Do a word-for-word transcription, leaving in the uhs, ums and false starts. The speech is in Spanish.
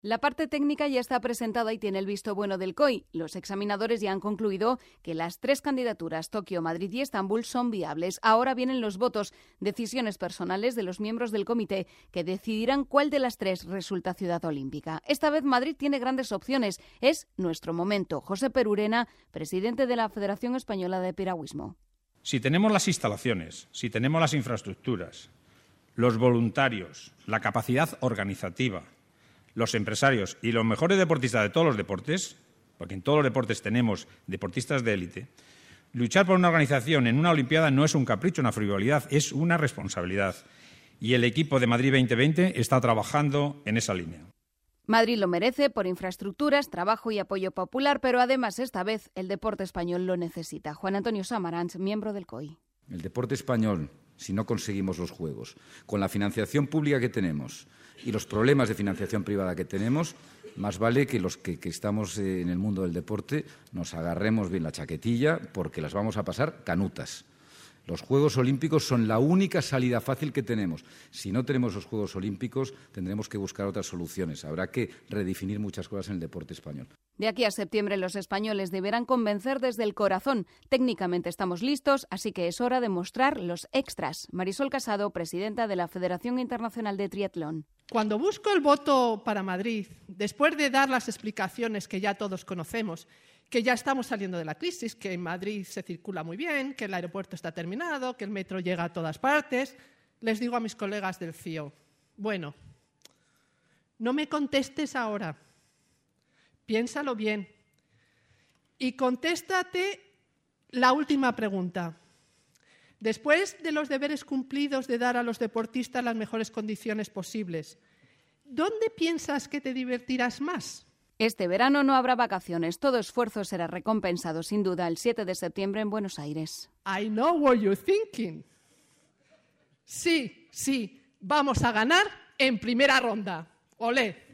La parte técnica ya está presentada y tiene el visto bueno del C O I. Los examinadores ya han concluido que las tres candidaturas, Tokio, Madrid y Estambul, son viables. Ahora vienen los votos, decisiones personales de los miembros del comité que decidirán cuál de las tres resulta ciudad olímpica. Esta vez Madrid tiene grandes opciones. Es nuestro momento. José Perurena, presidente de la Federación Española de Piragüismo. Si tenemos las instalaciones, si tenemos las infraestructuras, los voluntarios, la capacidad organizativa, los empresarios y los mejores deportistas de todos los deportes, porque en todos los deportes tenemos deportistas de élite, luchar por una organización en una Olimpiada no es un capricho, una frivolidad, es una responsabilidad. Y el equipo de Madrid veinte veinte está trabajando en esa línea. Madrid lo merece por infraestructuras, trabajo y apoyo popular, pero además esta vez el deporte español lo necesita. Juan Antonio Samaranch, miembro del C O I. El deporte español, si no conseguimos los Juegos, con la financiación pública que tenemos y los problemas de financiación privada que tenemos, más vale que los que, que estamos en el mundo del deporte nos agarremos bien la chaquetilla porque las vamos a pasar canutas. Los Juegos Olímpicos son la única salida fácil que tenemos. Si no tenemos los Juegos Olímpicos, tendremos que buscar otras soluciones. Habrá que redefinir muchas cosas en el deporte español. De aquí a septiembre los españoles deberán convencer desde el corazón. Técnicamente estamos listos, así que es hora de mostrar los extras. Marisol Casado, presidenta de la Federación Internacional de Triatlón. Cuando busco el voto para Madrid, después de dar las explicaciones que ya todos conocemos, que ya estamos saliendo de la crisis, que en Madrid se circula muy bien, que el aeropuerto está terminado, que el metro llega a todas partes, les digo a mis colegas del C I O, bueno, no me contestes ahora, piénsalo bien y contéstate la última pregunta. Después de los deberes cumplidos de dar a los deportistas las mejores condiciones posibles, ¿dónde piensas que te divertirás más? Este verano no habrá vacaciones. Todo esfuerzo será recompensado, sin duda, el siete de septiembre en Buenos Aires. I know what you're thinking. Sí, sí, vamos a ganar en primera ronda. ¡Olé!